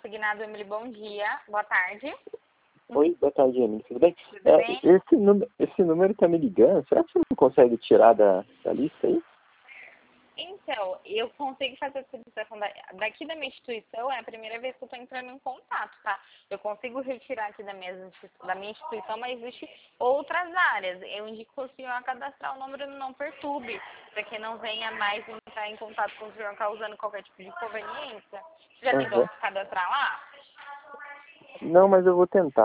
consignado, Emily, bom dia. Boa tarde. Oi, boa tarde, Emily. Tudo bem? Tudo bem? Esse número tá me ligando. Será que você não consegue tirar da lista aí? Então, eu consigo fazer a solicitação daqui da minha instituição, é a primeira vez que eu estou entrando em contato, tá? Eu consigo retirar aqui da minha instituição, mas existe outras áreas. Eu indico o senhor a cadastrar o número no Não Perturbe, para que não venha mais entrar em contato com o senhor causando qualquer tipo de inconveniência. Você já tentou Aham. se cadastrar lá? Não, mas eu vou tentar.